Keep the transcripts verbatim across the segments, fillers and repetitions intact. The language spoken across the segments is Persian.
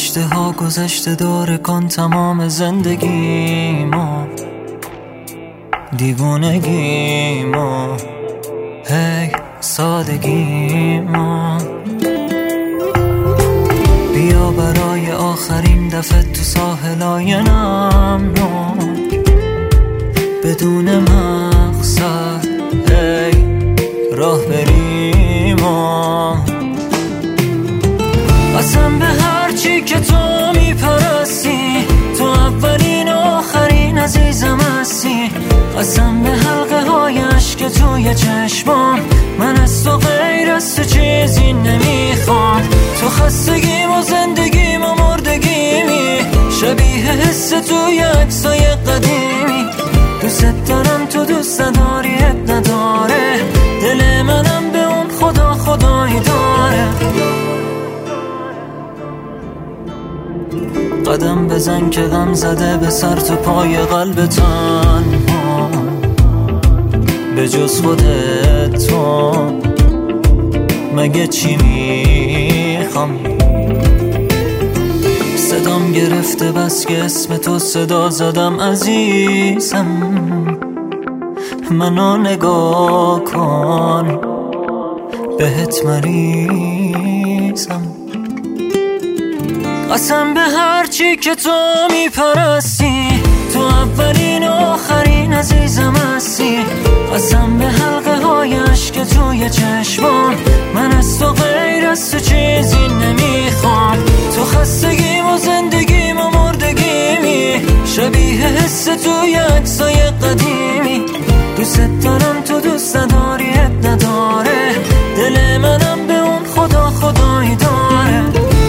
گذشته ها گذشته داره کن تمام زندگیمو، دیوونگیمو، هی سادگیمو. بیا برای آخرین دفعه تو ساحلای نمناک، بدون مقصد هی راه بریمو. قسم به هر چی که تو میپرستی، تو اولین و آخرین عزیزم هستی. قسم به حلقه های عشق توی چشمام، من از تو غیر از تو چیزی نمیخوام. تو خستگیم و زندگیم و مردگیمی، شبیه حس توی عکسای قدیمی. دوست دارم تو دوست نداریت نداره، دل منم به اون خدا خدایی داره. قدم بزن که غم زده به سر تو پای قلب تنها، به جز خودت تو مگه چی میخوام؟ صدام گرفته بس که اسم تو صدا زدم عزیزم، منو نگاه کن بهت مریضم. قسم به هر چی که تو میپرستی، تو اولین و آخرین عزیزم هستی. قسم به حلقه های عشق توی چشمام، من از تو غیر از تو چیزی نمیخوام. تو خستگیم و زندگیم و مردگیمی، شبیه حس توی عکسای قدیمی. دوست دارم تو دوست نداریت نداره، دل منم به اون خدا خدایی داره.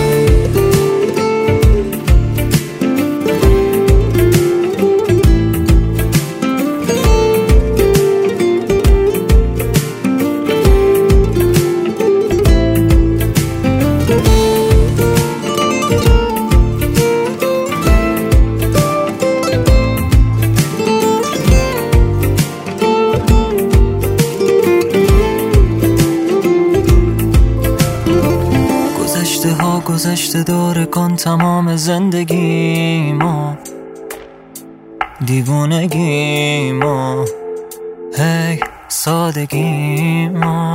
گذشته ها گذشته داره کن تمام زندگیمو، دیوونگیمو، هی سادگیمو.